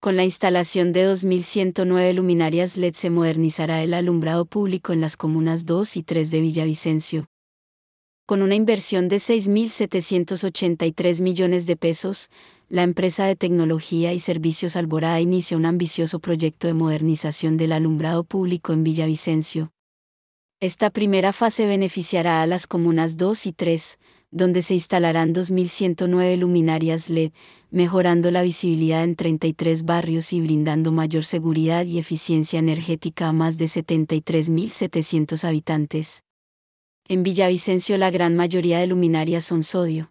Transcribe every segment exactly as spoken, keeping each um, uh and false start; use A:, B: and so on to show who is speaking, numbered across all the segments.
A: Con la instalación de dos mil ciento nueve luminarias L E D se modernizará el alumbrado público en las comunas dos y tres de Villavicencio. Con una inversión de seis mil setecientos ochenta y tres millones de pesos, la empresa de tecnología y servicios Alborada inicia un ambicioso proyecto de modernización del alumbrado público en Villavicencio. Esta primera fase beneficiará a las comunas dos y tres, donde se instalarán dos mil ciento nueve luminarias L E D, mejorando la visibilidad en treinta y tres barrios y brindando mayor seguridad y eficiencia energética a más de setenta y tres mil setecientos habitantes. En Villavicencio la gran mayoría de luminarias son sodio.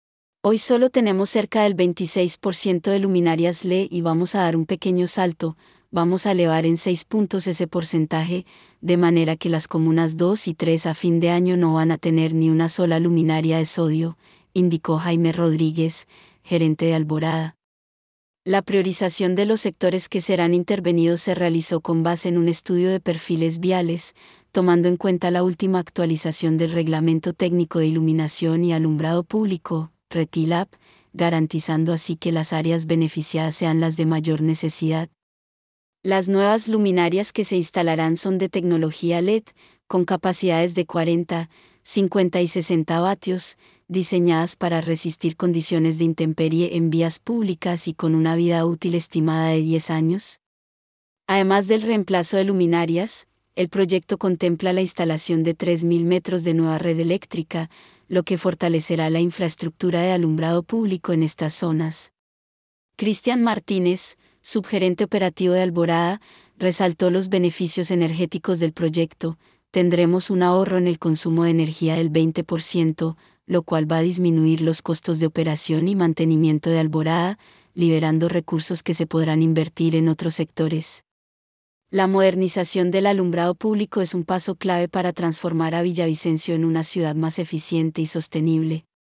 A: Hoy solo tenemos cerca del veintiséis por ciento de luminarias L E D y vamos a dar un pequeño salto, vamos a elevar en seis puntos ese porcentaje, de manera que las comunas dos y tres a fin de año no van a tener ni una sola luminaria de sodio, indicó Jaime Rodríguez, gerente de Alborada. La priorización de los sectores que serán intervenidos se realizó con base en un estudio de perfiles viales, tomando en cuenta la última actualización del Reglamento Técnico de Iluminación y Alumbrado Público, RETILAP, garantizando así que las áreas beneficiadas sean las de mayor necesidad. Las nuevas luminarias que se instalarán son de tecnología L E D, con capacidades de cuarenta, cincuenta y sesenta vatios, diseñadas para resistir condiciones de intemperie en vías públicas y con una vida útil estimada de diez años. Además del reemplazo de luminarias, el proyecto contempla la instalación de tres mil metros de nueva red eléctrica, lo que fortalecerá la infraestructura de alumbrado público en estas zonas. Cristian Martínez, subgerente operativo de Alborada, resaltó los beneficios energéticos del proyecto. Tendremos un ahorro en el consumo de energía del veinte por ciento, lo cual va a disminuir los costos de operación y mantenimiento de Alborada, liberando recursos que se podrán invertir en otros sectores. La modernización del alumbrado público es un paso clave para transformar a Villavicencio en una ciudad más eficiente y sostenible.